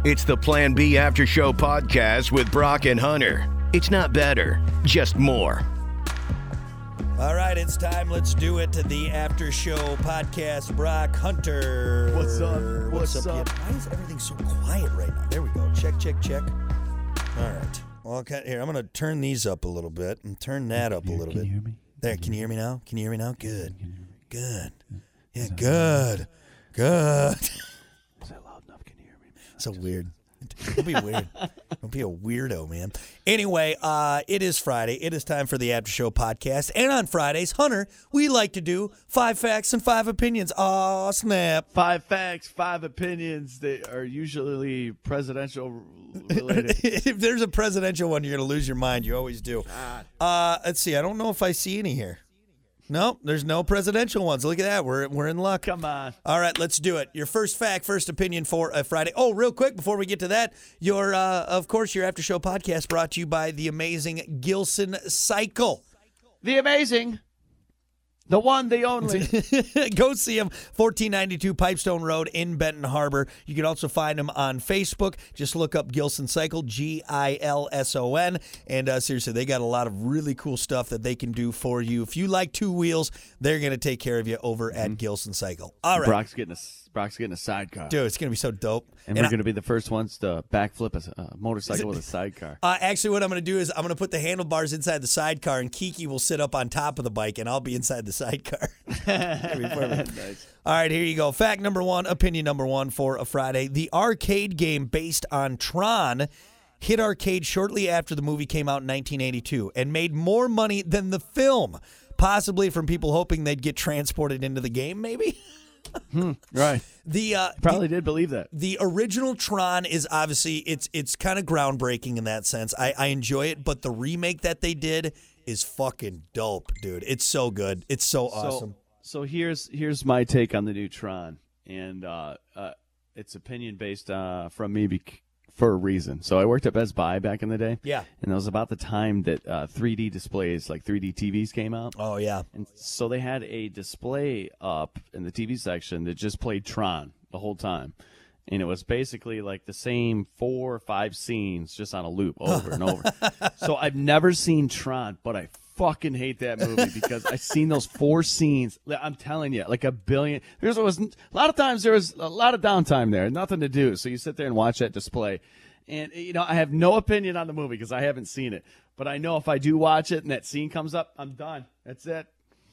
It's the Plan B After Show podcast with Brock and Hunter. It's not better, just more. All right, it's time. Let's do it to the After Show podcast. Brock, Hunter. What's up? What's up? Yeah, why is everything so quiet right now? There we go. Check, check, check. All right. Well, okay, here, I'm going to turn these up a little bit and turn that up a little bit. Can you hear me? There, can you hear me now? Can you hear me now? Good. Good. Yeah, good. Good. Is that loud enough? Can you hear me, man? So weird. Don't be weird. Don't be a weirdo, man. Anyway, it is Friday. It is time for the After Show podcast. And on Fridays, Hunter, we like to do 5 facts and 5 opinions. Aw, snap. 5 facts, 5 opinions. They are usually presidential related. If there's a presidential one, you're going to lose your mind. You always do. Let's see. I don't know if I see any here. Nope, there's no presidential ones. Look at that. We're in luck. Come on. All right, let's do it. Your first fact, first opinion for a Friday. Oh, real quick, before we get to that, of course, your After Show podcast brought to you by the amazing Gilson Cycle. The amazing. The one, the only. Go see him, 1492 Pipestone Road in Benton Harbor. You can also find him on Facebook. Just look up Gilson Cycle, Gilson. And seriously, they got a lot of really cool stuff that they can do for you. If you like 2 wheels, they're going to take care of you over at Gilson Cycle. All right. Brock's getting a sidecar. Dude, it's going to be so dope. And we're going to be the first ones to backflip a motorcycle with a sidecar. Actually, what I'm going to do is I'm going to put the handlebars inside the sidecar, and Kiki will sit up on top of the bike, and I'll be inside the sidecar. Nice. All right, here you go. Fact number 1, opinion number 1 for a Friday. The arcade game based on Tron hit arcade shortly after the movie came out in 1982 and made more money than the film, possibly from people hoping they'd get transported into the game, maybe? Right. Probably did believe that. The original Tron is obviously, it's kind of groundbreaking in that sense. I enjoy it, but the remake that they did is fucking dope, dude. It's so good. It's so awesome. So here's my take on the new Tron, and it's opinion based from me for a reason. So I worked at Best Buy back in the day. Yeah. And it was about the time that 3D displays, like 3D TVs, came out. Oh, yeah. And so they had a display up in the TV section that just played Tron the whole time. And it was basically like the same 4 or 5 scenes just on a loop over and over. So I've never seen Tron, but I fucking hate that movie because I've seen those 4 scenes. I'm telling you, like a billion. A lot of times there was a lot of downtime there, nothing to do. So you sit there and watch that display. And, I have no opinion on the movie because I haven't seen it. But I know if I do watch it and that scene comes up, I'm done. That's it.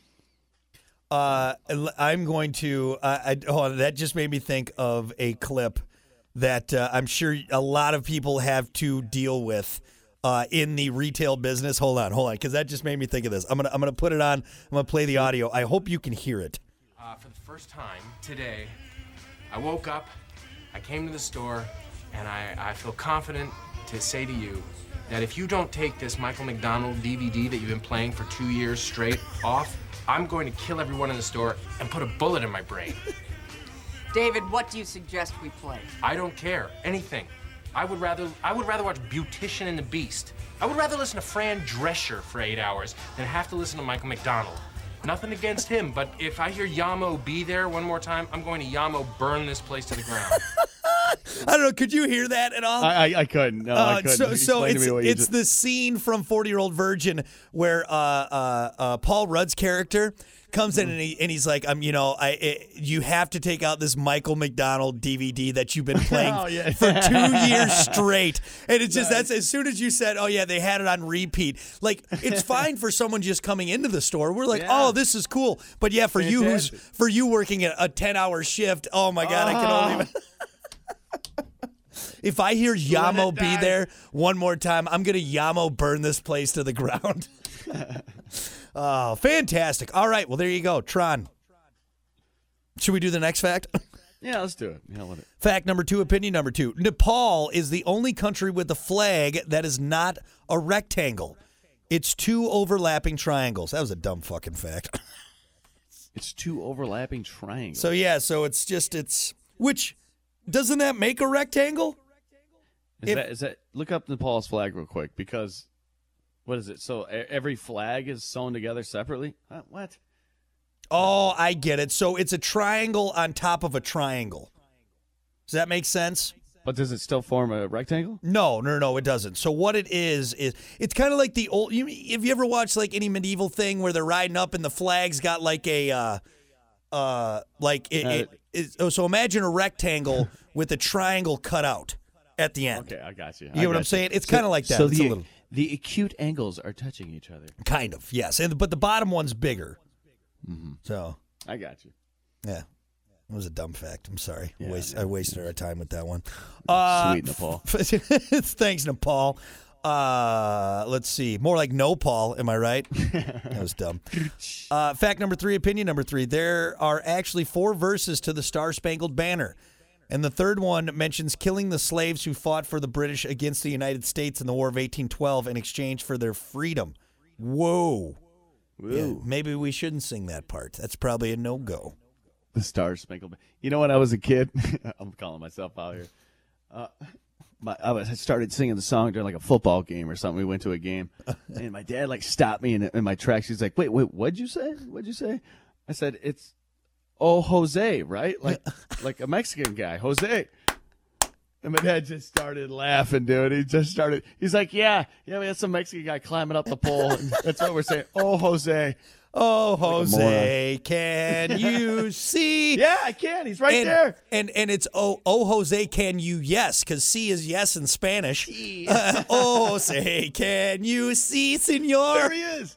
I'm going to hold on, that just made me think of a clip that I'm sure a lot of people have to deal with in the retail business. Hold on, because that just made me think of this. I'm gonna put it on. I'm gonna play the audio. I hope you can hear it. For the first time today, I woke up, I came to the store, and I feel confident to say to you that if you don't take this Michael McDonald DVD that you've been playing for 2 years straight off, I'm going to kill everyone in the store and put a bullet in my brain. David, what do you suggest we play? I don't care. Anything. I would rather watch Beautician and the Beast. I would rather listen to Fran Drescher for 8 hours than have to listen to Michael McDonald. Nothing against him, but if I hear Yamo Be There one more time, I'm going to Yamo burn this place to the ground. I don't know. Could you hear that at all? I couldn't. No, I couldn't. So it's the scene from 40-Year-Old Virgin where Paul Rudd's character comes in and he's like, you have to take out this Michael McDonald DVD that you've been playing for 2 years straight. And it's just, that's as soon as you said, oh yeah, they had it on repeat. Like, it's fine for someone just coming into the store. We're like, oh, this is cool. But yeah, for you working a 10-hour shift, oh my God, I can only If I hear Yamo Be There one more time, I'm going to Yamo burn this place to the ground. Oh, fantastic. All right, well, there you go. Tron. Should we do the next fact? Yeah, let's do it. Hell with it. Fact number 2, opinion number 2. Nepal is the only country with a flag that is not a rectangle. It's 2 overlapping triangles. That was a dumb fucking fact. It's 2 overlapping triangles. So, yeah, which, doesn't that make a rectangle? Is that look up Nepal's flag real quick, because what is it? So every flag is sewn together separately? What? Oh, I get it. So it's a triangle on top of a triangle. Does that make sense? But does it still form a rectangle? No, it doesn't. So what it is it's kind of like the old. Have you ever watched like any medieval thing where they're riding up and the flag's got like a so imagine a rectangle with a triangle cut out at the end. Okay, I got you. You know what I'm saying? It's kind of like that. So It's a little, the acute angles are touching each other. kind of, yes. But the bottom one's bigger. Mm-hmm. So I got you. yeah. It was a dumb fact. I'm sorry. Yeah, I wasted our time with that one. Sweet, Nepal. Thanks, Nepal. Let's see. More like no Paul, am I right? That was dumb. Fact number 3, opinion number 3. There are actually 4 verses to the Star-Spangled Banner. And the third one mentions killing the slaves who fought for the British against the United States in the War of 1812 in exchange for their freedom. Whoa. Yeah, maybe we shouldn't sing that part. That's probably a no-go. The Star Spangled Banner. You know, when I was a kid, I'm calling myself out here. I started singing the song during like a football game or something. We went to a game, and my dad like stopped me in my tracks. He's like, "Wait, what'd you say? What'd you say?" I said, "It's oh Jose, right? Like a Mexican guy, Jose." And my dad just started laughing, dude. He's like, "Yeah, we had some Mexican guy climbing up the pole. And that's what we're saying. Oh Jose." Oh, Jose, can you see? Yeah, I can. He's right there. And it's oh, Jose, can you yes? Because see is yes in Spanish. Oh, Jose, can you see, senor? There he is.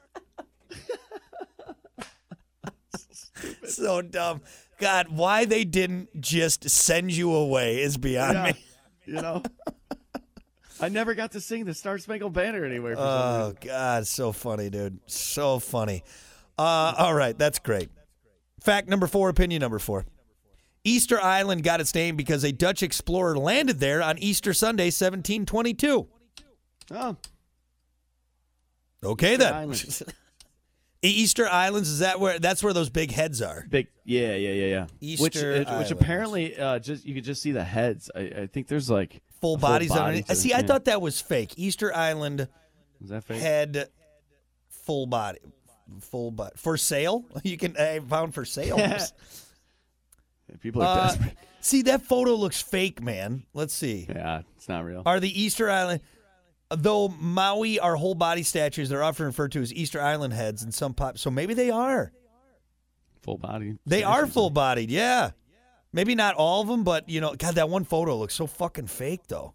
So dumb. God, why they didn't just send you away is beyond me. You know? I never got to sing the Star Spangled Banner anywhere. For some Oh, reason. God, so funny, dude. So funny. All right, that's great. Fact number 4, opinion number 4. Easter Island got its name because a Dutch explorer landed there on Easter Sunday, 1722. Oh, Okay, Easter then. Island. Easter Islands, that's where those big heads are. big. Yeah. Easter which Islands. apparently you could just see the heads. I think there's like Full a bodies body underneath. to See, it, I yeah. thought that was fake. Easter Island Is that fake? head, full body. For sale? You can found for sale. Yeah, people are desperate. See, that photo looks fake, man. Let's see. Yeah, it's not real. Are the Easter Island, though Maui are whole body statues, they're often referred to as Easter Island heads in some so maybe they are. Full body. They are statues. full bodied, yeah. Maybe not all of them, but God, that one photo looks so fucking fake, though.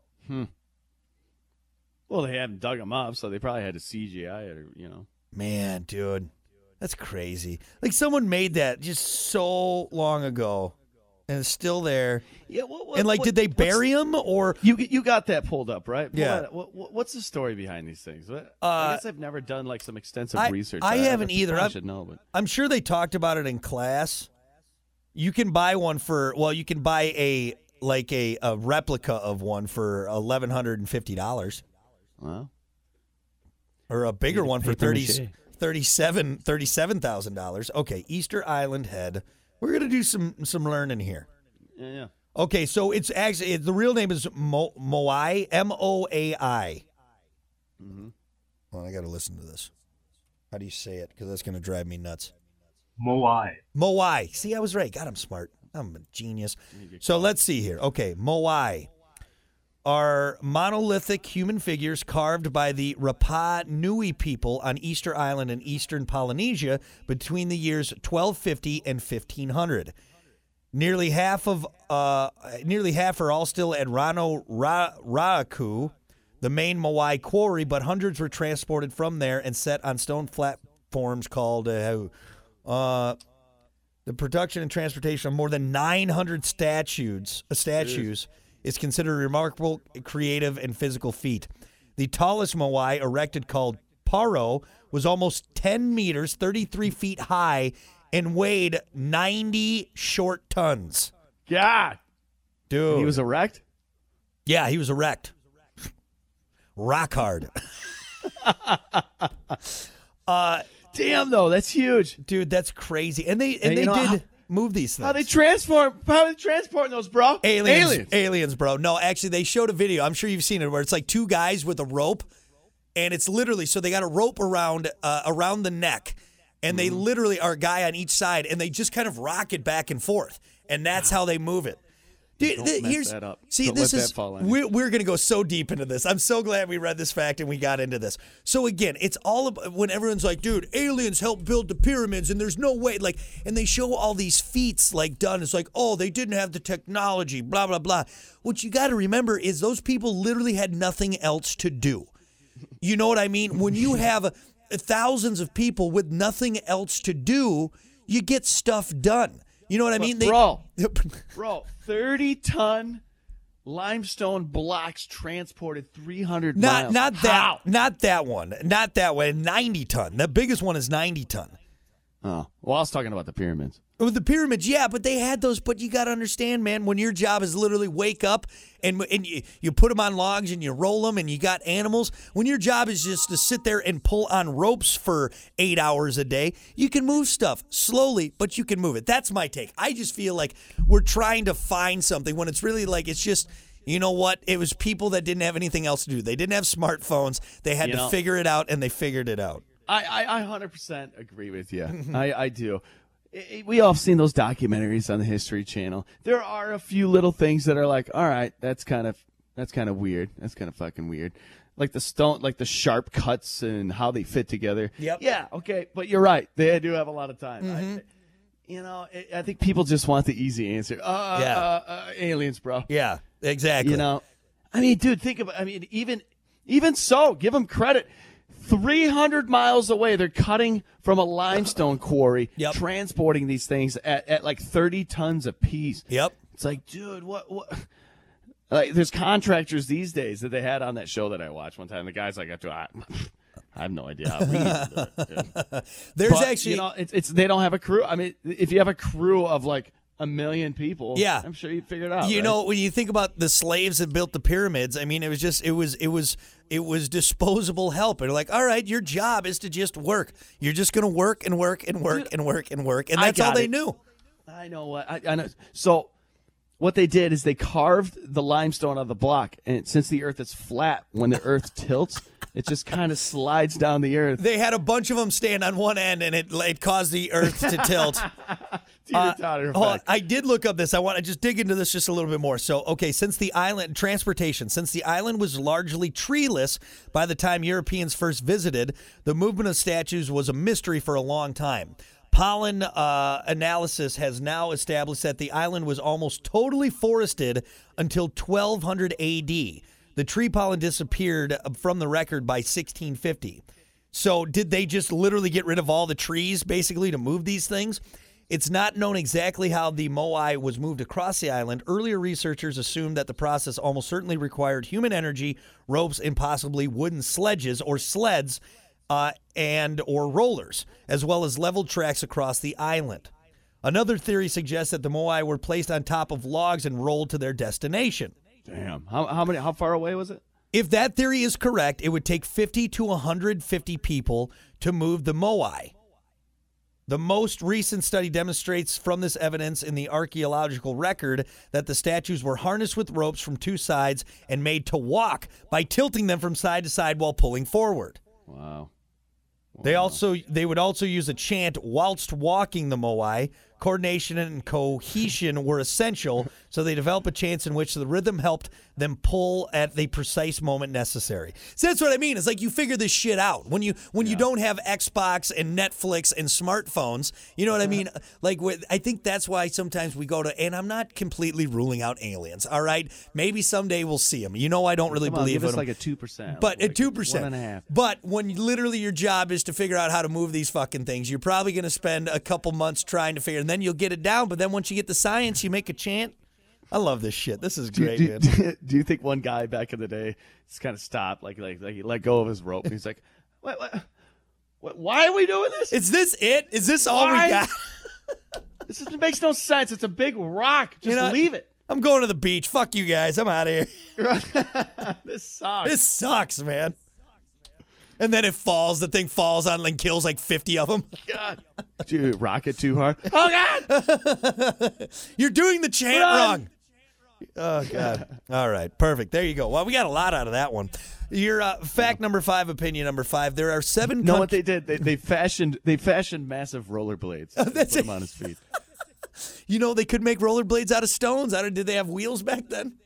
Well, they haven't dug them up, so they probably had to CGI it, or Man, dude, that's crazy. Like someone made that just so long ago, and it's still there. Yeah. Did they bury him or? You got that pulled up, right? Yeah. What's the story behind these things? I guess I've never done like some extensive research. I haven't either. I should know, but I'm sure they talked about it in class. You can buy one you can buy a replica of one for $1,150. well, Or a bigger one for papier-mâché. $37,000. Okay, Easter Island head. We're gonna do some learning here. yeah. Okay, so it's actually the real name is Moai, Moai. Mm-hmm. Well, I got to listen to this. How do you say it? Because that's gonna drive me nuts. Moai. See, I was right. God, I'm smart. I'm a genius. So let's see here. Okay, Moai are monolithic human figures carved by the Rapa Nui people on Easter Island in eastern Polynesia between the years 1250 and 1500. Nearly half are all still at Rano Ra'aku, the main Moai quarry, but hundreds were transported from there and set on stone platforms called the production and transportation of more than 900 statues is considered a remarkable, creative, and physical feat. The tallest Moai erected, called Paro, was almost 10 meters, 33 feet high, and weighed 90 short tons. God, Dude. he was erect. Yeah, he was erect. Rock hard. Damn, though, that's huge. Dude, that's crazy. And they you know, did move these things. How they transporting those, bro? Aliens, bro. No, actually, they showed a video. I'm sure you've seen it, where it's like two guys with a rope, and it's literally, so they got a rope around the neck, and they literally are a guy on each side, and they just kind of rock it back and forth, and that's how they move it. Dude, Don't mess that up. See, Don't this let is that fall on you. we're going to go so deep into this. I'm so glad we read this fact and we got into this. So again, it's all about when everyone's like, dude, aliens helped build the pyramids and there's no way, like, and they show all these feats like done. It's like, oh, they didn't have the technology, blah blah blah. What you got to remember is those people literally had nothing else to do. You know what I mean? When you have thousands of people with nothing else to do, you get stuff done. You know what I mean? Bro, 30-ton limestone blocks transported 300 miles. Not How? that one. 90 ton. The biggest one is 90 ton. Oh, well, I was talking about the pyramids. With the pyramids, yeah, but they had those. But you got to understand, man, when your job is literally wake up and you put them on logs and you roll them and you got animals, when your job is just to sit there and pull on ropes for 8 hours a day, you can move stuff slowly, but you can move it. That's my take. I just feel like we're trying to find something when it's really like it's just, you know what? It was people that didn't have anything else to do. They didn't have smartphones. They had to figure it out, and they figured it out. I 100% agree with you. I do. We all have seen those documentaries on the History Channel. There are a few little things that are like, all right, that's kind of weird. That's kind of fucking weird. Like the sharp cuts and how they fit together. Yep. Yeah. Okay. But you're right. They do have a lot of time. I think people just want the easy answer. Aliens, bro. Yeah, exactly. I mean, dude, think about. I mean, even so, give them credit. 300 miles away, they're cutting from a limestone quarry, transporting these things at like 30 tons a piece. Yep. It's like, dude, what? Like, there's contractors these days that they had on that show that I watched one time. The guy's like, I have no idea how we even do it. There's actually, it's they don't have a crew. I mean, if you have a crew of like 1 million people, yeah, I'm sure you figure it out. You know, when you think about the slaves that built the pyramids, I mean, it was disposable help. And like, all right, your job is to just work. You're just going to work and work and work and work and work, and that's all they knew. I know what I know. So what they did is they carved the limestone on the block, and since the earth is flat, when the earth tilts, it just kind of slides down the earth. They had a bunch of them stand on one end, and it caused the earth to tilt. I did look up this. I want to just dig into this just a little bit more. So, okay, since the island was largely treeless by the time Europeans first visited, the movement of statues was a mystery for a long time. Pollen analysis has now established that the island was almost totally forested until 1200 AD. The tree pollen disappeared from the record by 1650. So did they just literally get rid of all the trees, basically, to move these things? It's not known exactly how the moai was moved across the island. Earlier researchers assumed that the process almost certainly required human energy, ropes, and possibly wooden sledges or sleds or rollers, as well as leveled tracks across the island. Another theory suggests that the moai were placed on top of logs and rolled to their destination. Damn. How far away was it? If that theory is correct, it would take 50 to 150 people to move the moai. The most recent study demonstrates from this evidence in the archaeological record that the statues were harnessed with ropes from two sides and made to walk by tilting them from side to side while pulling forward. Wow. They would also use a chant whilst walking the moai. Coordination and cohesion were essential, so they developed a chant in which the rhythm helped them pull at the precise moment necessary. So that's what I mean. It's like you figure this shit out. When you don't have Xbox and Netflix and smartphones, you know what I mean? Like, I think that's why sometimes we go to, and I'm not completely ruling out aliens, all right? Maybe someday we'll see them. You know I don't really believe in them. Give us like a 2%. But like a 2%. 1.5%. But when literally your job is to figure out how to move these fucking things, you're probably going to spend a couple months trying to figure, and then you'll get it down. But then once you get the science, you make a chant. I love this shit. This is great, man. Do you think one guy back in the day just kind of stopped, like he let go of his rope, and he's like, "What? Why are we doing this? Is this it? Is this all we got? This makes no sense. It's a big rock. Just leave it. I'm going to the beach. Fuck you guys. I'm out of here. This sucks. This sucks, man." And then it falls. The thing falls on and kills like 50 of them. God. Did you rock it too hard? Oh, God. You're doing the chant wrong. Oh, God. All right. Perfect. There you go. Well, we got a lot out of that one. Your fact number 5, opinion number 5. There are 7 what they did? They fashioned massive rollerblades. That's put them on his feet. You know, they could make rollerblades out of stones. Did they have wheels back then?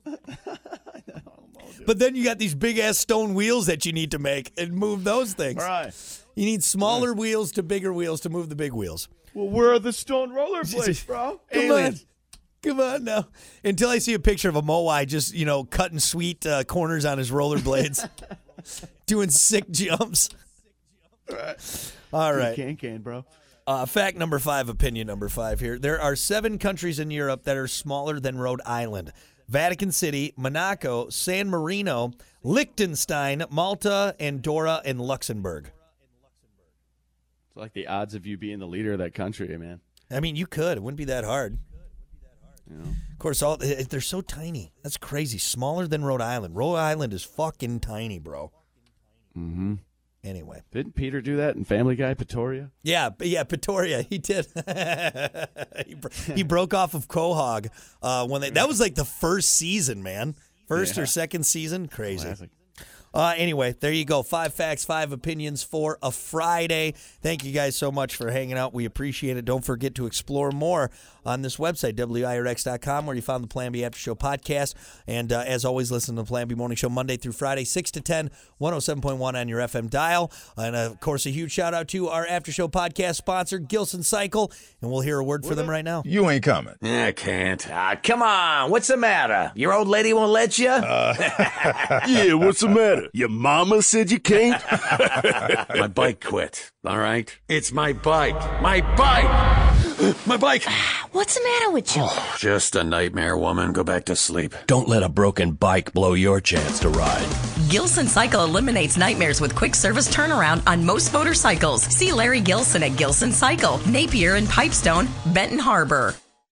But then you got these big-ass stone wheels that you need to make and move those things. Right. You need smaller wheels to bigger wheels to move the big wheels. Well, where are the stone rollerblades, bro? Come on now. Until I see a picture of a Moai just, cutting sweet corners on his rollerblades, doing sick jumps. All right. Can, bro. Fact number 5, opinion number 5 here. There are 7 countries in Europe that are smaller than Rhode Island. Vatican City, Monaco, San Marino, Liechtenstein, Malta, Andorra, and Luxembourg. It's like the odds of you being the leader of that country, man. I mean, you could. It wouldn't be that hard. You know? Of course, they're so tiny. That's crazy. Smaller than Rhode Island. Rhode Island is fucking tiny, bro. Mm-hmm. Anyway. Didn't Peter do that in Family Guy, Pretoria? Yeah, Pretoria. He did. He broke off of Quahog when that was like the first season, man. First or second season. Crazy. Classic. Anyway, there you go. 5 facts, 5 opinions for a Friday. Thank you guys so much for hanging out. We appreciate it. Don't forget to explore more on this website, WIRX.com, where you found the Plan B After Show podcast. And as always, listen to the Plan B Morning Show Monday through Friday, 6 to 10, 107.1 on your FM dial. And, of course, a huge shout-out to our After Show podcast sponsor, Gilson Cycle. And we'll hear a word for them right now. You ain't coming. I can't. Come on. What's the matter? Your old lady won't let you? Yeah, what's the matter? Your mama said you can't? My bike quit, all right? It's my bike. My bike! My bike! What's the matter with you? Oh, just a nightmare, woman. Go back to sleep. Don't let a broken bike blow your chance to ride. Gilson Cycle eliminates nightmares with quick service turnaround on most motorcycles. See Larry Gilson at Gilson Cycle, Napier and Pipestone, Benton Harbor.